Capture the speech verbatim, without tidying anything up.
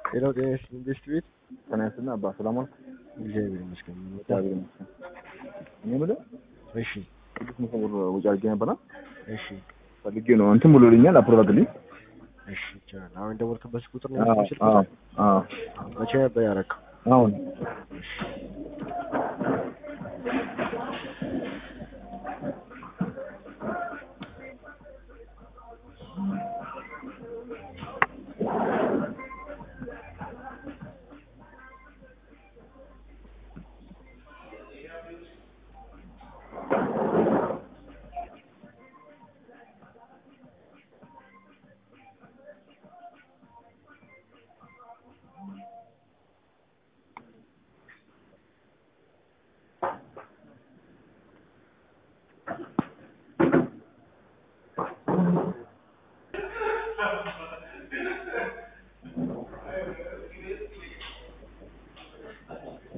ሌላው ጤናስ ኢንቨስት ቤት ተናስና አባ ሰላም እግዚአብሔር ይመስገን። እግዚአብሔር ይመስገን። እኔ የምልህ እሺ ስድስት መቶ ብር ወጪ አድርጌ ነበርና እሺ ፈልጌ ነው እንትን ብሎልኛል። አፕሮቭ አድርግልኝ። እሺ ይቻላል። አሁን ደወልክበት ቁጥር ነው አዎ የሚችል አዎ ቁጥር አዎ መቼ ነበር ያደረከው? አሁን